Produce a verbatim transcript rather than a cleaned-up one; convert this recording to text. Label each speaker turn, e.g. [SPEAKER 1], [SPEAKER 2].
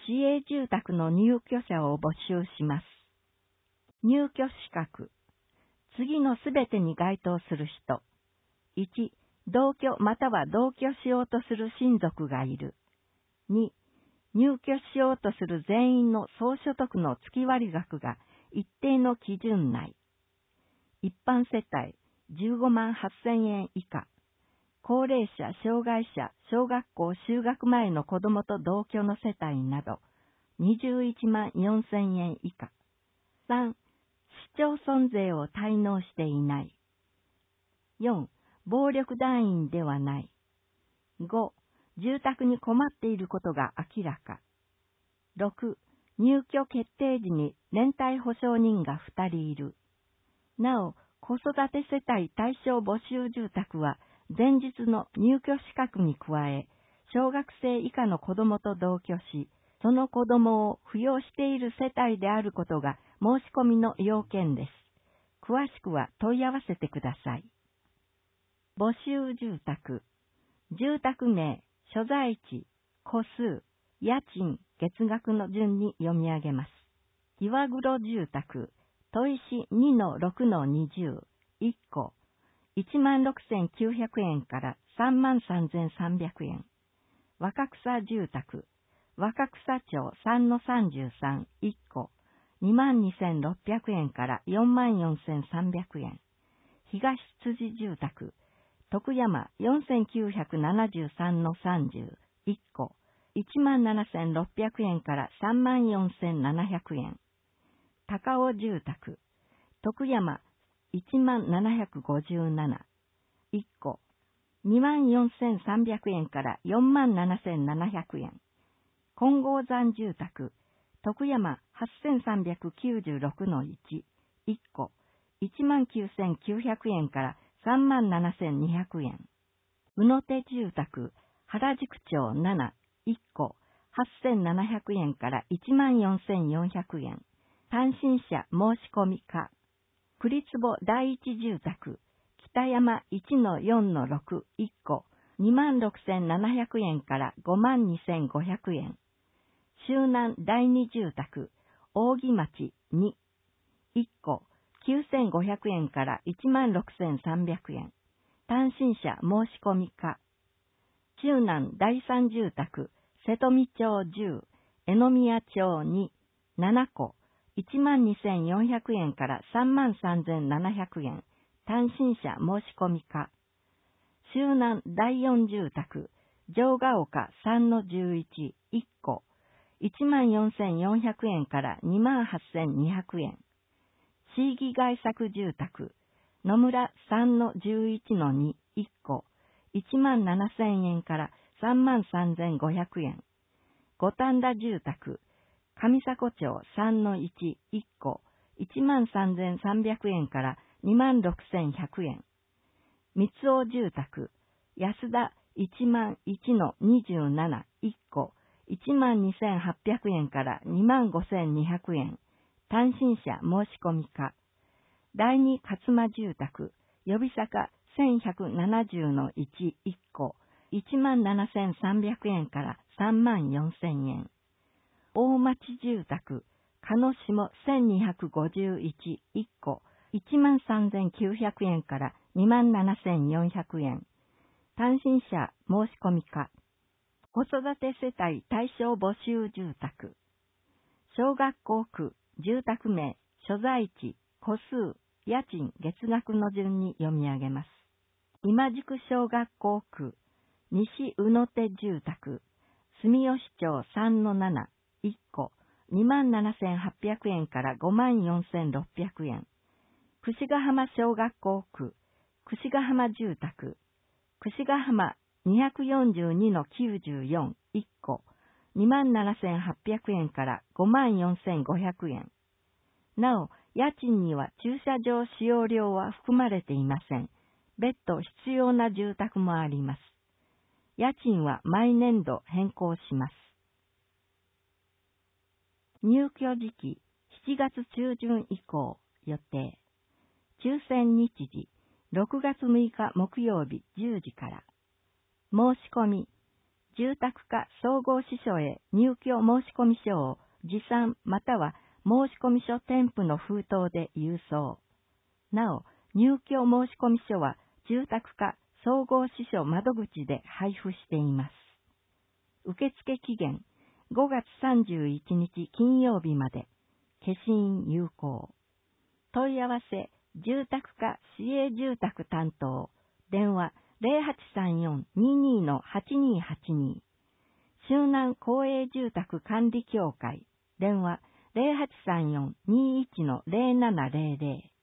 [SPEAKER 1] 市営住宅の入居者を募集します。入居資格。次のすべてに該当する人。いち、同居または同居しようとする親族がいる。に、入居しようとする全員の総所得の月割額が一定の基準内。一般世帯じゅうごまんはっせんえん以下。高齢者、障害者、小学校就学前の子供と同居の世帯などにじゅういちまんよんせんえん以下。さん、市町村税を滞納していない。よん、暴力団員ではない。ご、住宅に困っていることが明らか。ろく、入居決定時に連帯保証人がふたりいる。なお、子育て世帯対象募集住宅は、前日の入居資格に加え、小学生以下の子供と同居し、その子供を扶養している世帯であることが申し込みの要件です。詳しくは問い合わせてください。募集住宅。住宅名、所在地、戸数、家賃、月額の順に読み上げます。岩黒住宅、砥石 にのろくのにじゅう、いっこ、いちまんろくせんきゅうひゃくえんからさんまんさんぜんさんびゃくえん。若草住宅、若草町さんのさんじゅうさん、いっこ、にまんにせんろっぴゃくえんからよんまんよんせんさんびゃくえん。東辻住宅、徳山よんせんきゅうひゃくななじゅうさんのさんじゅう、いっこ、いちまんななせんろっぴゃくえんからさんまんよんせんななひゃくえん。高尾住宅、徳山いちまんななひゃくごじゅうなな、いっこ、にまんよんせんさんびゃくえんからよんまんななせんななひゃくえん。金剛山住宅、徳山はっせんさんびゃくきゅうじゅうろくのいち、いっこ、いちまんきゅうせんきゅうひゃくえんからさんまんななせんにひゃくえん。宇野手住宅、原宿町なな、いっこ、はっせんななひゃくえんからいちまんよんせんよんひゃくえん。単身者申し込み可。栗坪第一住宅、北山いちのよんのろく、いっこ、にまんろくせんななひゃくえんからごまんにせんごひゃくえん。周南第二住宅、扇町に、いっこ、きゅうせんごひゃくえんからいちまんろくせんさんびゃくえん。単身者申し込み可。中南第三住宅、瀬戸見町じゅう、江宮町に、ななこ、いちまんにせんよんひゃくえんからさんまんさんぜんななひゃくえん。単身者申し込み可。周南第四住宅、城ヶ丘さんのじゅういち、いっこ、いちまんよんせんよんひゃくえんからにまんはっせんにひゃくえん。市議外作住宅、野村さんのじゅういちのに、いっこ、いちまんななせんえんからさんまんさんぜんごひゃくえん。五反田住宅、上迫町さんのいち、いっこ、いちまんさんぜんさんびゃくえんからにまんろくせんひゃくえん。三尾住宅、安田いちまんいちのにじゅうなな、いっこ、いちまんにせんはっぴゃくえんからにまんごせんにひゃくえん。単身者申し込み可。第二勝間住宅、予備坂せんひゃくななじゅうのいち、いっこ、いちまんななせんさんびゃくえんからさんまんよんせんえん。大町住宅、鹿野下せんにひゃくごじゅういち、いっこ、いちまんさんぜんきゅうひゃくえんからにまんななせんよんひゃくえん。単身者申し込み可。子育て世帯対象募集住宅。小学校区、住宅名、所在地、戸数、家賃、月額の順に読み上げます。今宿小学校区、西宇野手住宅、住吉町さんのなな、いっこ、にまんななせんはっぴゃくえんからごまんよんせんろっぴゃくえん。櫛ヶ浜小学校区、櫛ヶ浜住宅、櫛ヶ浜にひゃくよんじゅうにのきゅうじゅうよん、いっこ、にまんななせんはっぴゃくえんからごまんよんせんごひゃくえん。なお、家賃には駐車場使用料は含まれていません。別途必要な住宅もあります。家賃は毎年度変更します。入居時期しちがつ中旬以降予定。抽選日時ろくがつむいか木曜日じゅうじから。申し込み住宅課総合支所へ入居申込書を持参または申込書添付の封筒で郵送。なお、入居申込書は住宅課総合支所窓口で配布しています。受付期限ごがつさんじゅういちにち金曜日まで。消印有効。問い合わせ住宅課市営住宅担当。電話ゼロはちさんよん にーにー のはちにーはちにー。周南公営住宅管理協会。電話ゼロはちさんよん にーいちのゼロななゼロゼロ。